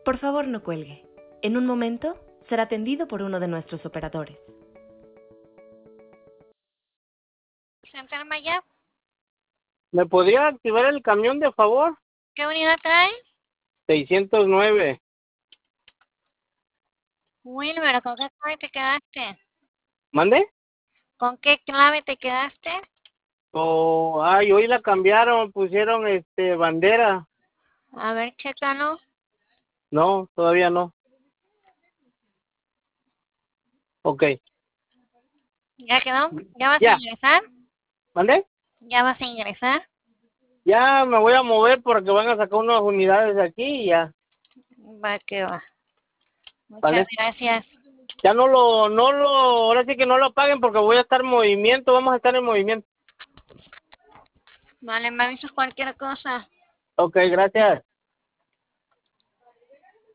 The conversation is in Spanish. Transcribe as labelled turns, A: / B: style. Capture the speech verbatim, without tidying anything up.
A: Por favor, no cuelgue. En un momento será atendido por uno de nuestros operadores.
B: Central Maya,
C: ¿Me podría activar el camión, de favor?
B: ¿qué unidad trae?
C: seiscientos nueve.
B: Wilmer, ¿con qué clave te quedaste?
C: ¿Mande?
B: ¿Con qué clave te quedaste?
C: Oh, ay, hoy la cambiaron, pusieron este bandera.
B: A ver, chécalo.
C: No, todavía no. Ok.
B: ¿Ya quedó? ¿Ya vas
C: Ya.
B: a ingresar?
C: ¿Mande?
B: ¿Ya vas a ingresar?
C: Ya me voy a mover porque van a sacar unas unidades de aquí y ya.
B: Va que va. Muchas
C: ¿Vale?
B: gracias.
C: Ya no lo, no lo, ahora sí que no lo apaguen porque voy a estar en movimiento, vamos a estar en movimiento.
B: Vale, me avisas cualquier cosa.
C: Ok, gracias.